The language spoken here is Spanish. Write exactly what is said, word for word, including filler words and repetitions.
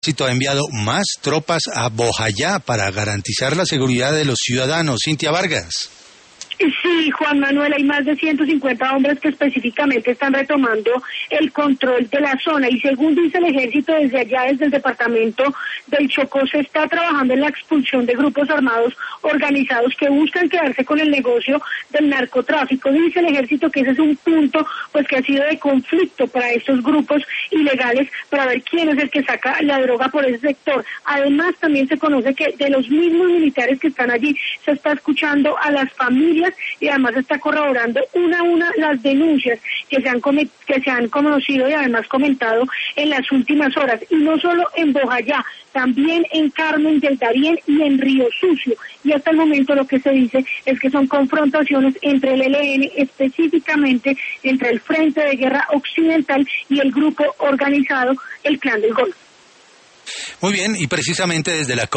ejército ha enviado más tropas a Bojayá para garantizar la seguridad de los ciudadanos. Cintia Vargas. Sí, Juan Manuel, hay más de ciento cincuenta hombres que específicamente están retomando el control de la zona y según dice el ejército desde allá, desde el departamento del Chocó, se está trabajando en la expulsión de grupos armados organizados que buscan quedarse con el negocio del narcotráfico. Dice el ejército que ese es un punto pues que ha sido de conflicto para estos grupos ilegales para ver quién es el que saca la droga por ese sector. Además, también se conoce que de los mismos militares que están allí se está escuchando a las familias y además está corroborando una a una las denuncias que se han comet- que se han conocido y además comentado en las últimas horas, y no solo en Bojayá, también en Carmen del Darién y en Río Sucio, y hasta el momento lo que se dice es que son confrontaciones entre el E L N, específicamente entre el Frente de Guerra Occidental y el grupo organizado el Clan del Golfo. Muy bien, y precisamente desde la